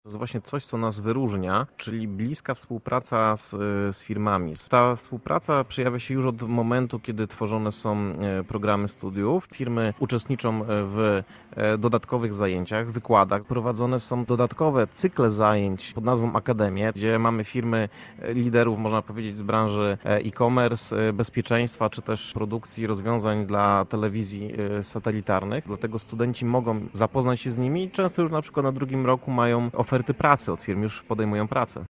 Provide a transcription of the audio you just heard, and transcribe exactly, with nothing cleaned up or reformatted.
To jest właśnie coś, co nas wyróżnia, czyli bliska współpraca z, z firmami. Ta współpraca przejawia się już od momentu, kiedy tworzone są programy studiów. Firmy uczestniczą w dodatkowych zajęciach, wykładach. Prowadzone są dodatkowe cykle zajęć pod nazwą Akademie, gdzie mamy firmy liderów, można powiedzieć, z branży e-commerce, bezpieczeństwa, czy też produkcji rozwiązań dla telewizji satelitarnych. Dlatego studenci mogą zapoznać się z nimi i często już na przykład na drugim roku mają oferty pracy od firm, już podejmują pracę.